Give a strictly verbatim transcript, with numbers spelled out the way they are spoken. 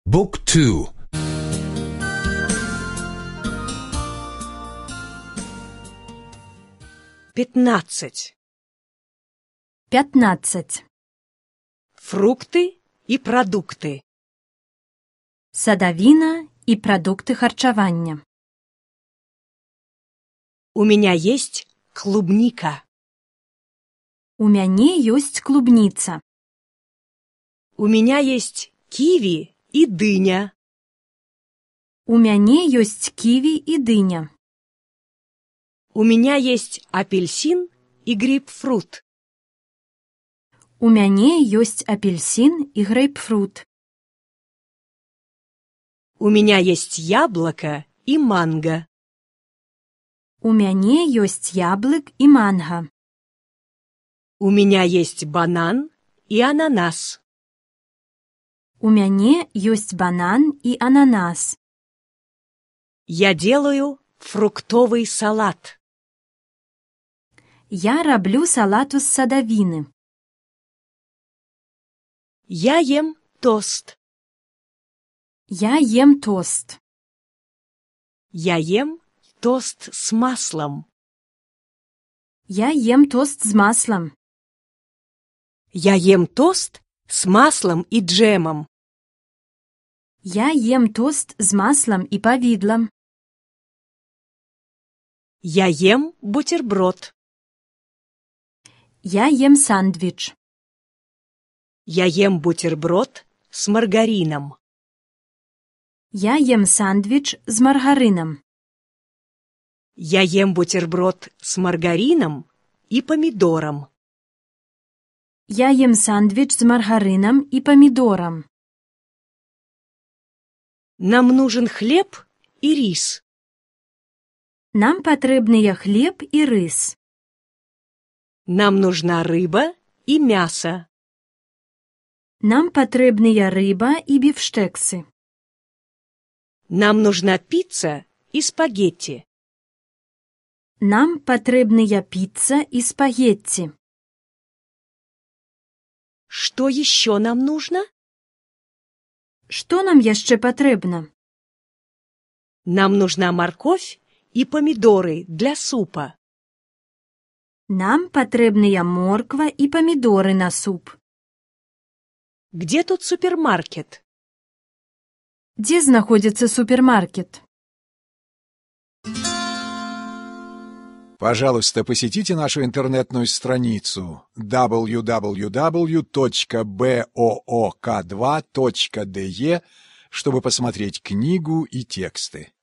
Book two. Пятнадцать. пятнадцать. Фрукты и продукты. Садавіна і прадукты харчавання. У меня есть клубника. У мяне ёсць клубніца. У меня есть киви и дыня. У мяне ёсць ківі і дыня. У меня есть апельсин и грейпфрут. У мяне ёсць апельсин і грэйпфрут. У меня есть яблоко и манго. У мяне ёсць яблык і манга. У меня есть банан и ананас. У мяне ёсць банан і ананас. Я делаю фруктовый салат. Я раблю салату з садавіны. Я ем тост. Я ем тост. Я ем тост с маслом. Я ем тост з маслом. Я ем тост с маслом и джемом. Я ем тост з маслом і павідлам. Я ем бутерброд. Я ем сандвіч. Я ем бутерброд с маргарином. Я ем сандвіч з маргаринам. Я ем бутерброд с маргарином и помидором. Я ем сандвіч з маргаринам і памідорам. Нам нужен хлеб и рис. Нам патрэбныя хлеб і рыс. Нам нужна рыба и мясо. Нам патрэбныя рыба і біфштэксы. Нам нужна пицца и спагетти. Нам патрэбныя піца і спагетці. Что еще нам нужно? Што нам яшчэ патрэбна? Нам нужна морковь и помидоры для супа. Нам патрэбныя морква і памідоры на суп. Где тут супермаркет? Дзе знаходзіцца супермаркет? Пожалуйста, посетите нашу интернетную страницу дабл ю дабл ю дабл ю точка боок два точка де, чтобы посмотреть книгу и тексты.